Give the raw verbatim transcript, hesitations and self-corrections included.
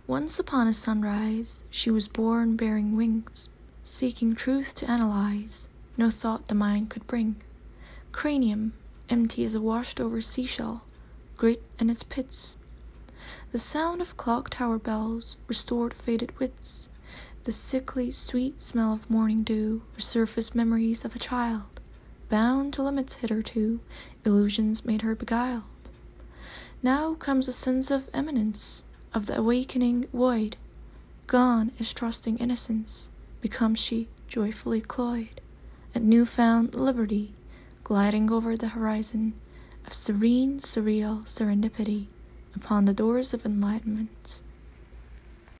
Once upon a sunrise, she was born bearing wings, seeking truth to analyze, no thought the mind could bring. Cranium, empty as a washed-over seashell, grit in its pits. The sound of clock tower bells restored faded wits. The sickly, sweet smell of morning dew resurfaced memories of a child. Bound to limits hitherto, illusions made her beguiled. Now comes a sense of eminence, of the awakening void. Gone is trusting innocence, becomes she joyfully cloyed, at new-found liberty, gliding over the horizon of serene, surreal serendipity upon the doors of enlightenment.